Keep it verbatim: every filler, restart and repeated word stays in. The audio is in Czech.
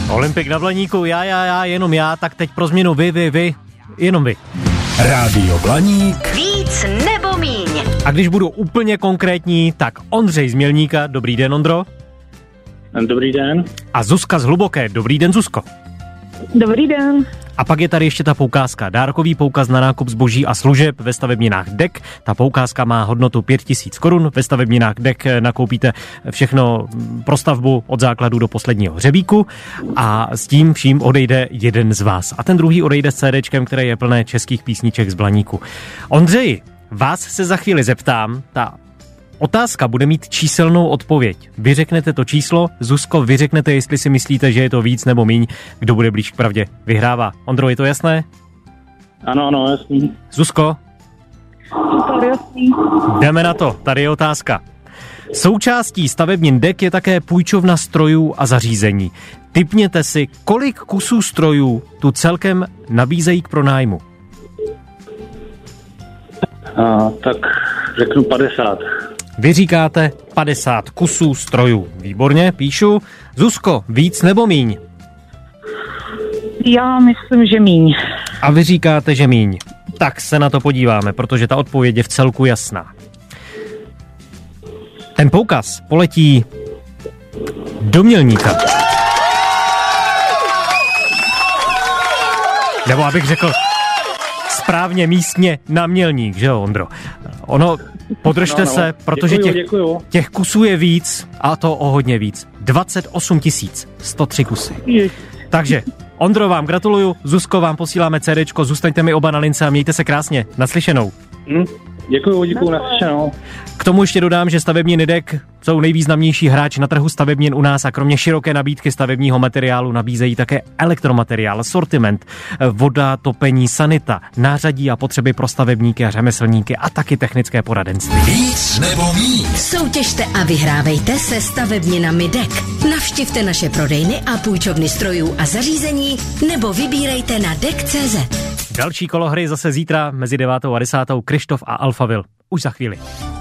Olympik na Blaníku, já, já, já, jenom já, tak teď pro změnu vy, vy, vy, jenom vy. Rádio Blaník. Víc nebo míň. A když budu úplně konkrétní, tak Ondřej z Mělníka, dobrý den, Ondro. Dobrý den. A Zuzka z Hluboké, dobrý den, Zuzko. Dobrý den. A pak je tady ještě ta poukázka, dárkový poukaz na nákup zboží a služeb ve stavebninách D E K. Ta poukázka má hodnotu pět tisíc korun, ve stavebninách D E K nakoupíte všechno pro stavbu od základu do posledního hřebíku a s tím vším odejde jeden z vás. A ten druhý odejde s CDčkem, které je plné českých písniček z Blaníku. Ondřeji, vás se za chvíli zeptám, ta otázka bude mít číselnou odpověď. Vy řeknete to číslo, Zuzko, vy řeknete, jestli si myslíte, že je to víc nebo míň, kdo bude blíž k pravdě, vyhrává. Ondro, je to jasné? Ano, ano, jasný. Zuzko? Super, jasný. Jdeme na to, tady je otázka. Součástí stavebnin D E K je také půjčovna strojů a zařízení. Tipněte si, kolik kusů strojů tu celkem nabízejí k pronájmu. A, tak řeknu padesát. Vy říkáte padesát kusů strojů. Výborně, píšu. Zuzko, víc nebo míň? Já myslím, že míň. A vy říkáte, že míň. Tak se na to podíváme, protože ta odpověď je v celku jasná. Ten poukaz poletí do Mělníka. Nebo abych řekl správně místně na Mělník, že jo, Ondro? Ono, podržte no, no. se, protože děkuju, těch, děkuju. těch kusů je víc, a to o hodně víc. dvacet osm tisíc sto tři kusy. Je. Takže, Ondro, vám gratuluju, Zuzko, vám posíláme CDčko, zůstaňte mi oba na lince a mějte se krásně. Naslyšenou. Hm? Děkuju, děkuju, naslyšenou. K tomu ještě dodám, že stavební D E K jsou nejvýznamnější hráč na trhu stavebnin u nás a kromě široké nabídky stavebního materiálu nabízejí také elektromateriál, sortiment, voda, topení, sanita, nářadí a potřeby pro stavebníky a řemeslníky a taky technické poradenství. Víc nebo míň. Soutěžte a vyhrávejte se stavebninami D E K. Navštivte naše prodejny a půjčovny strojů a zařízení nebo vybírejte na D E K tečka cé zet. Další kolo hry zase zítra mezi devátou a desátou. Krištof a Alphaville. Už za chvíli.